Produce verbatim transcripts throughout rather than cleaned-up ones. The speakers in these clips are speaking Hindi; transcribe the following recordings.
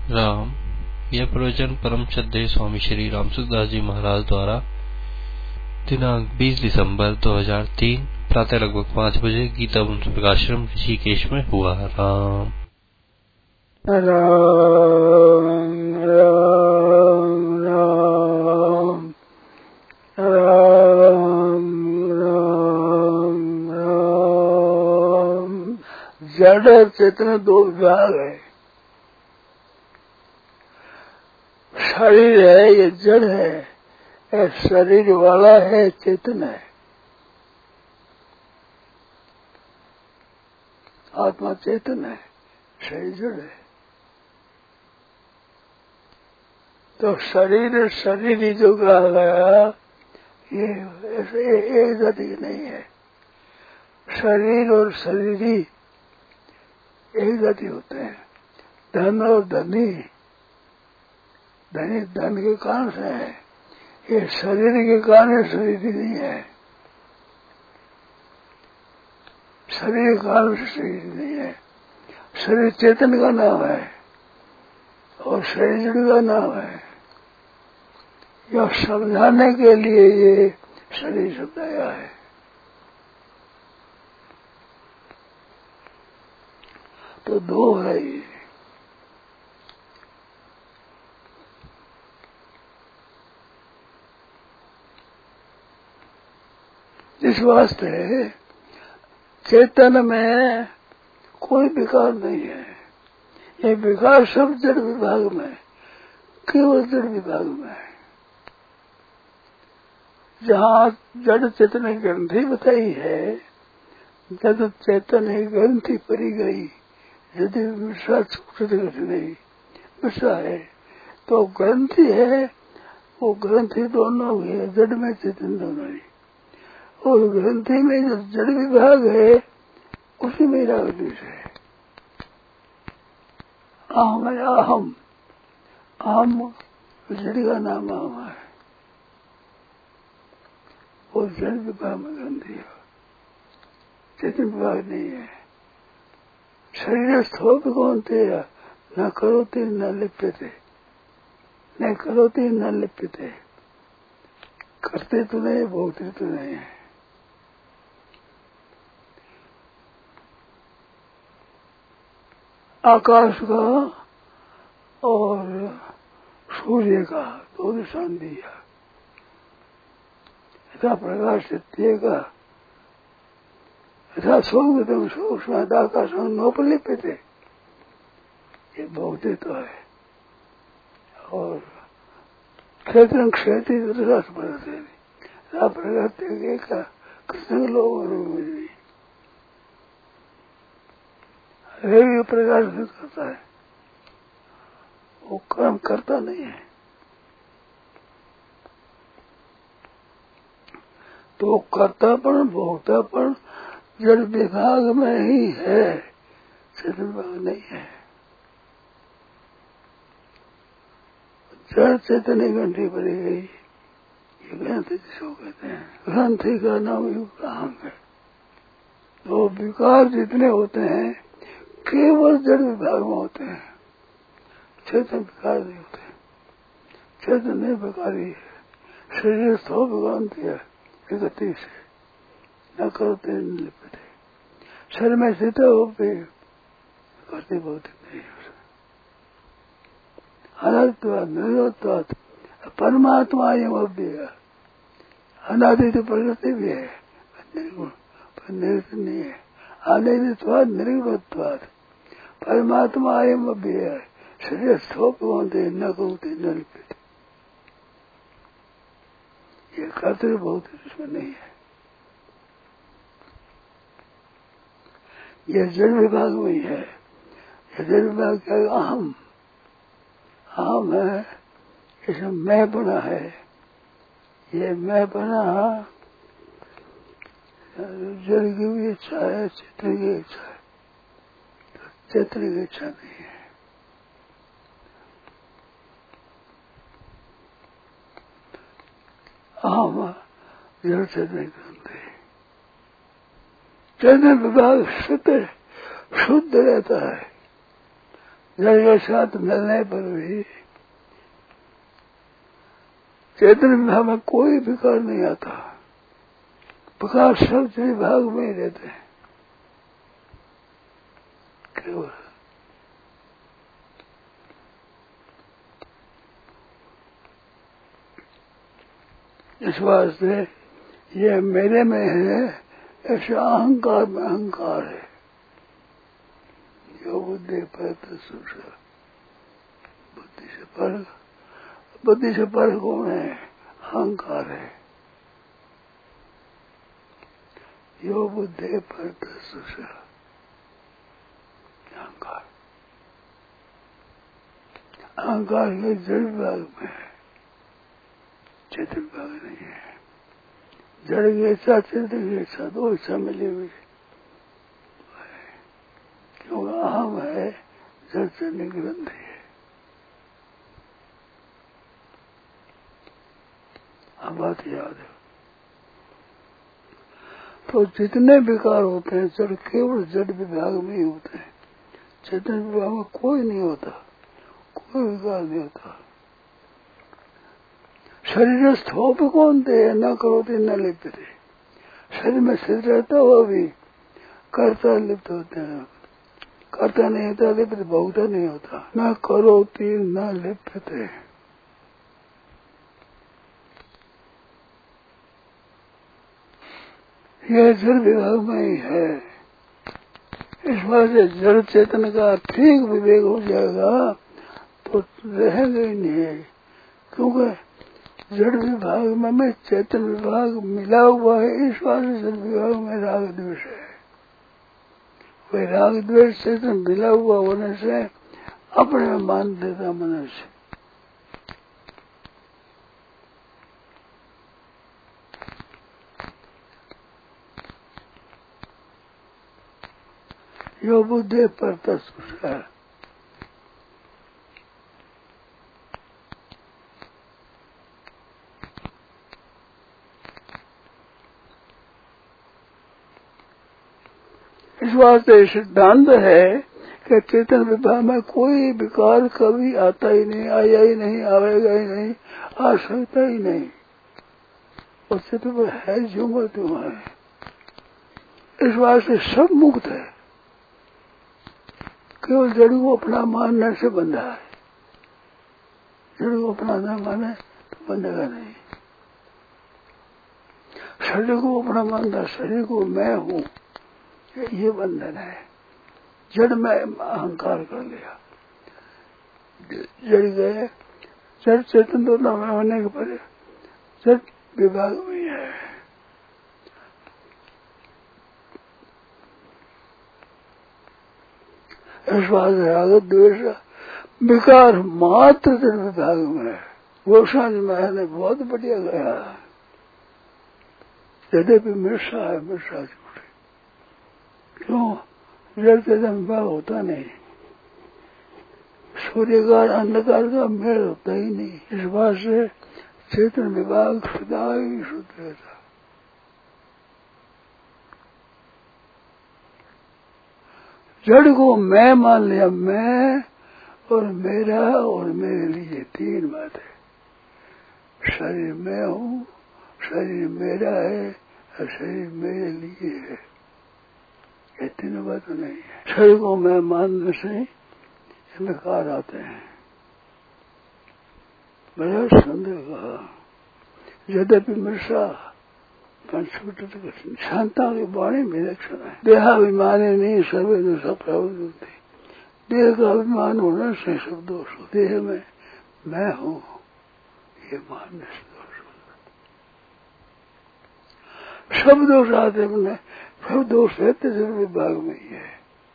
राम। यह प्रवचन परम श्रद्धेय स्वामी श्री रामसुखदास जी महाराज द्वारा दिनांक बीस दिसंबर दो हज़ार तीन प्रातः लगभग पाँच बजे गीता वंश प्रकाश्रम ऋषिकेश में हुआ। राम राम राम राम राम राम राम। जड़ चेतन दो विभाग है। शरीर है, ये जड़ है, ये शरीर वाला है, चेतन है। आत्मा चेतन है, शरीर जड़ है। तो शरीर शरीर ही जो कहा गया ये ऐसे एक गति नहीं है। शरीर और शरीरी एक गति होते हैं। धन और धनी, धनी धन के कारण से है, ये शरीर के कारण शरीर नहीं है। शरीर के कारण से शरीर नहीं है। शरीर चेतन का नाम है और शरीर जड़ का नाम है। यह समझाने के लिए ये शरीर शब्द आया है। तो दो है ये। इस वास्ते चेतन में कोई विकार नहीं है। ये विकार सब जड़ विभाग में, केवल जड़ विभाग में है। जहाँ जड़ चेतन की ग्रंथि बताई है, जब चेतन की ग्रंथि परी गई, यदि मिश्रा छूट नहीं मिश्रा है तो ग्रंथि है, वो ग्रंथि दोनों हुई है, जड़ में चेतन दोनों ही। और ग्रंथि में जो जड़ विभाग है उसी में राग है। अहम है, अहम अहम जड़ का नाम अहम है। वो जड़ विभाग में ग्रंथि है, चेतन विभाग नहीं है। शरीर स्थोप कौन थे, न करोति न लिप्यते, न करोति न लिप्यते। करते तो नहीं, भोगते तो नहीं है। आकाश का और सूर्य का दो निशान दिया। यथा प्रकाश का यथा सूक्ष्म सूक्ष्म आकाश नोपलिप्यते, ये भोगते तो है। और क्षेत्र क्षेत्री प्रगति का कृष्ण लोग रवि प्रकाश करता है, वो कर्म करता नहीं है। तो कर्तापन भोक्तापन जड़ विभाग में ही है, चेतन विभाग नहीं है। जड़ चेतन ग्रंथि भरी गई, ये ग्रंथि जिसको कहते हैं। ग्रंथि का नाम युग अहम है। तो विकार जितने होते हैं केवल जड़ विभाग में होते हैं, चेतन विकार नहीं होते। चेतन नहीं विकारी है। शरीर सौ विकांति है, गति से न करते न लिपते। शरीर में स्थित हो भी करते बहुत नहीं है। अनर्थवाद निरोधवाद परमात्मा ये अव्यय अनादि तो प्रकृति भी है, निर्गुण पर निरुद्ध नहीं है। अनिर्वाद निर्गुणत्वाद परमात्मा एवं अव्यय है। शरीर स्थोप होते न कौते न लिपते। ये कर्तव्य बहुत इसमें नहीं है। यह जड़ विभाग में ही है। यह जड़ विभाग क्या है? अहम अहम है, इसमें मैं बना है। ये मैं बना जड़ की भी इच्छा है, चेतन की इच्छा है। तो चेतन की इच्छा नहीं है। अहम जड़ चेतन ग्रंथि। चेतन विभाग शुद्ध शुद्ध रहता है, जड़ के साथ मिलने पर भी चेतन विभाग में कोई विकार नहीं आता। विकार सब विभाग में ही रहते हैं केवल। इस वास्ते ये मेरे में है, ऐसे अहंकार में अहंकार है। जो बुद्धि पर सुशा, बुद्धि से पर, बुद्धि से पर कौन है? अहंकार है। यो बुद्धि पर सुशा, अहंकार। अहंकार के जड़ विभाग में है, चेतन विभाग नहीं है। जड़ की इच्छा, चेतन की इच्छा, दो इच्छा मिली हुई। क्योंकि अहम है, जड़ चेतन ग्रंथि है। अब बात याद है। तो जितने विकार होते हैं जड़ केवल जड़ विभाग में ही होते हैं। चेतन विभाग में कोई नहीं होता, कोई विकार नहीं होता। शरीर स्थोप कौन दे, न करोति न लिप्यते। शरीर में स्थित रहता हुआ भी कर्ता लिप्त होते हैं। कर्ता नहीं होता, लिप्त भोगता नहीं होता। न करोति न लिप्यते। यह जड़ विभाग में ही है। इस बात से जड़ चेतन का ठीक विवेक हो जाएगा तो रहेगा ही नहीं है। क्योंकि जड़ विभाग में, में चेतन विभाग मिला हुआ है। इस बात से जड़ विभाग में राग द्वेष है। वही राग द्वेष चेतन मिला हुआ होने से अपने में मान देता मनुष्य। यो बुद्धि पर तत्सुषा। इस वास्ते सिद्धांत है कि चेतन विभाग में कोई विकार कभी आता ही नहीं, आया ही नहीं, आवेगा ही नहीं, आ सकता ही नहीं। और चेतन है जो त्यों है। इस वास्ते सब मुक्त है। केवल जड़ को अपना मानने से बंधा है। जड़ को अपना न माने तो बंधेगा नहीं। शरीर को अपना मानता, शरीर को मैं हूँ, ये बंधन है। जड़ में अहंकार कर लिया, जड़ गए। जड़ चेतन दोनों में होने के पर जड़ विभाग में है। इस बात राग द्वेष विकार मात्र जड़ विभाग में है। गोस्वामी जी महाराज ने बहुत बढ़िया गया। यद्यपि मिर्षा है, मिर्षा झूठी। क्यों? जड़ चेतन विभाग होता नहीं। सूर्य का अंधकार का मेल होता ही नहीं। इस बात से चेतन विभाग सदा ही शुद्ध रहता। जड़ को मैं मान लिया, मैं और मेरा और मेरे लिए, तीन बात है। शरीर मैं हूँ, शरीर मेरा है और शरीर मेरे लिए है। ये तीनों बात नहीं है। शरीर को मैं मानने से विकार आते हैं। बड़ा सुंदर कहा। यद्यपि मृषा शांता की वाणी में लक्षण है। देहाभिमानी नहीं सर्वे दोष प्रवृत्ति। देह का अभिमान होने से सब दोष हो। देह में मैं हूँ ये मानने से दोष हो। सब दोष आते अपने, सब दोष रहते जड़ विभाग में ही है।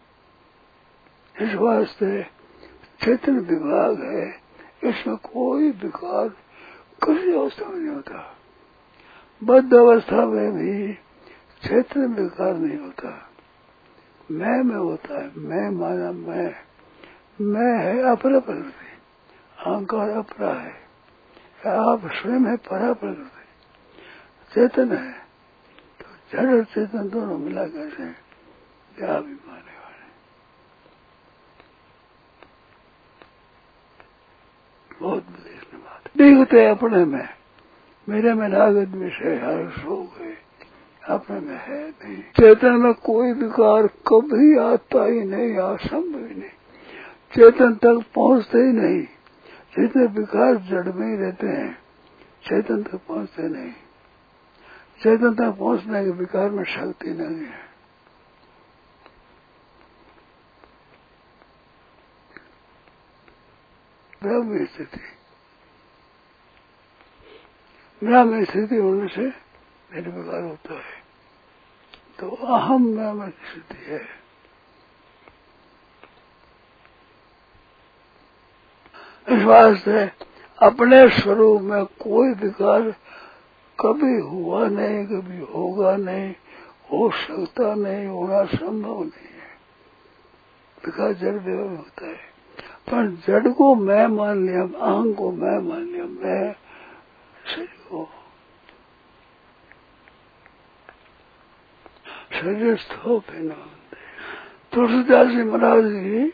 इस वास्ते चेतन विभाग है, इसमें कोई विकार किसी अवस्था में नहीं होता। बद्ध अवस्था में भी चेतन विकार नहीं होता। मैं में होता है। मैं माना मैं, मैं है अपरा प्रकृति, अहंकार अपरा है, आप स्वयं है परा प्रकृति, चेतन है। तो जड़ और चेतन दोनों मिला कैसे क्या भी माने वाले। बहुत देखने बात दिखते अपने में, मेरे में रागत विषय हर्ष हो गए, अपने में है नहीं। चेतन में कोई विकार कभी आता ही नहीं, असंभव ही नहीं, चेतन तक पहुंचते ही नहीं। जितने विकार जड़ में ही रहते हैं, चेतन तक पहुंचते नहीं। चेतन तक पहुंचने के विकार में शक्ति नहीं है। ब्रह्म स्थिति, ब्रह्म स्थिति होने से निर्विकार होता है, तो अहम ब्रह्म की स्थिति है। इस वास्ते अपने स्वरूप में कोई विकार कभी हुआ नहीं, कभी होगा नहीं, हो सकता नहीं, होना संभव नहीं है। विकार जड़ में होता है, पर जड़ को मैं मान लिया, अहं को मैं मान लिया, मैं शरीर को, शरीर स्थोप है ना। तुलसीदास जी महाराज की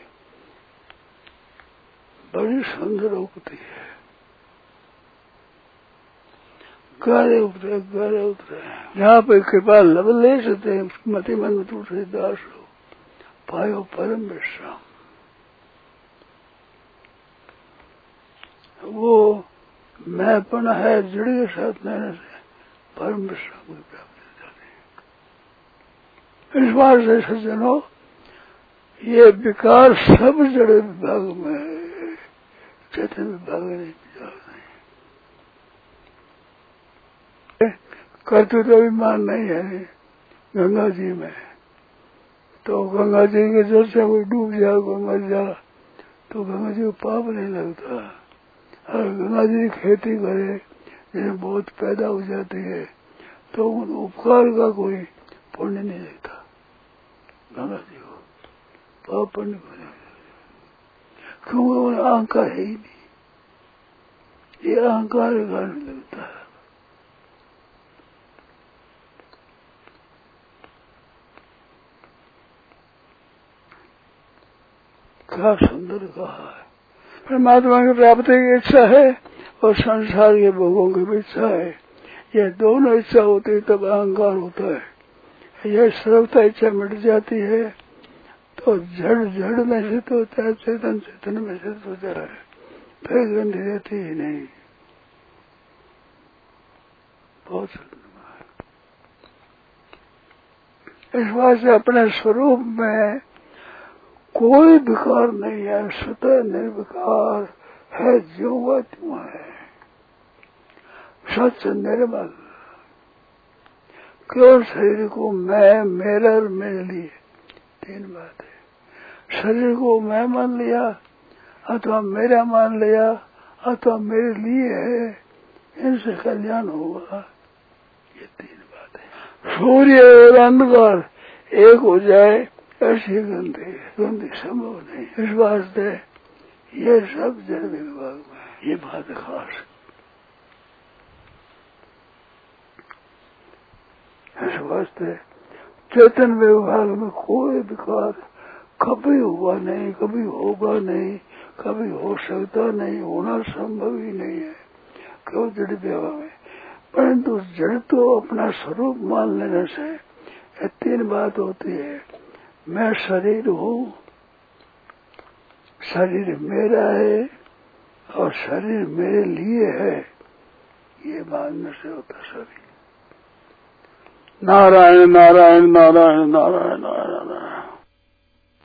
बड़ी सुंदर उक्ति है, गारे उतरे गारे उतरे, जहाँ पे कृपा लवलेश थे मति मन तुलसीदास हो पायो परम विश्राम। वो मैंपन है जड़ के साथ रहने से परम विश्राम की प्राप्ति हो जाती है। इस बार से सज्जनों, ये विकार सब जड़ विभाग में है, चेतन विभाग में नहीं नहीं। कर्तृत्व अभिमान नहीं है गंगा जी में, तो गंगा जी के जल से कोई डूब जाए, कोई मर जाए, तो गंगा जी को पाप नहीं लगता। और गंगा जी खेती करे जिसमें बहुत पैदा हो जाती है, तो उन उपकार का कोई पुण्य नहीं लगता गंगा जी को, पाप पुण्य को नहीं, क्योंकि उन अहंकार है ही नहीं, ये अहंकार का नहीं लगता है। क्या सुंदर कहा है। परमात्मा की प्राप्ति की इच्छा है और संसार के भोगों की भी इच्छा है। ये दोनों इच्छा होती है तब अहंकार होता है। यह सर्वथा इच्छा मिट जाती है तो जड़ जड़ में स्थित होता है, चेतन चेतन में स्थित होता है, फिर गंधी रहती ही नहीं। बहुत सुंदर। इस बात से अपने स्वरूप में कोई विकार नहीं है, स्वतः निर्विकार है, जो वह त्यों है, सच निर्मल। केवल शरीर को मैं, मेरा और मेरे लिए, तीन बात है। शरीर को मैं मान लिया, अथवा मेरा मान लिया, अथवा मेरे लिए है, इनसे कल्याण होगा, ये तीन बात है। सूर्य और अंधकार एक हो जाए ऐसी गंधी गंधी संभव नहीं। इस वास्ते ये सब जड़ विभाग में ये बात खास। इस वास्ते चेतन विभाग में कोई विकार कभी हुआ नहीं, कभी होगा नहीं, कभी हो सकता नहीं, होना संभव ही नहीं है, क्यों जड़ विभाग में। परंतु जड़ तो अपना स्वरूप मान लेने से ये तीन बात होती है। मैं शरीर हूँ, शरीर मेरा है और शरीर मेरे लिए है, ये मानने से होता शरीर। नारायण नारायण नारायण नारायण नारायण।